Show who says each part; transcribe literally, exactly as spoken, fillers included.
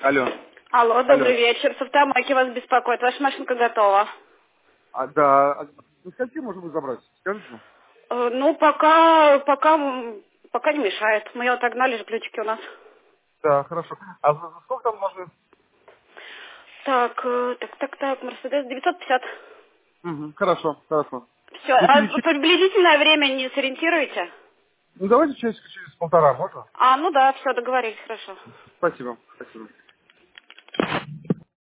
Speaker 1: Алло.
Speaker 2: Алло, добрый
Speaker 1: Алло.
Speaker 2: вечер. С автомойки вас беспокоит. Ваша машинка готова.
Speaker 1: А, да. А до скольки можно будет забрать? Скажите.
Speaker 2: Э, Ну, пока, пока, м, пока не мешает. Мы ее отогнали же, ключики у нас.
Speaker 1: Да, хорошо. А за, за сколько там можно?
Speaker 2: Так, э, так, так, так, Мерседес девятьсот пятьдесят.
Speaker 1: Угу, хорошо, хорошо.
Speaker 2: Все,
Speaker 1: Ну,
Speaker 2: а
Speaker 1: через, через-
Speaker 2: приблизительное время не сориентируете?
Speaker 1: ну, давайте через, через полтора, можно?
Speaker 2: А, ну да, все, договорились, хорошо.
Speaker 1: Спасибо, спасибо.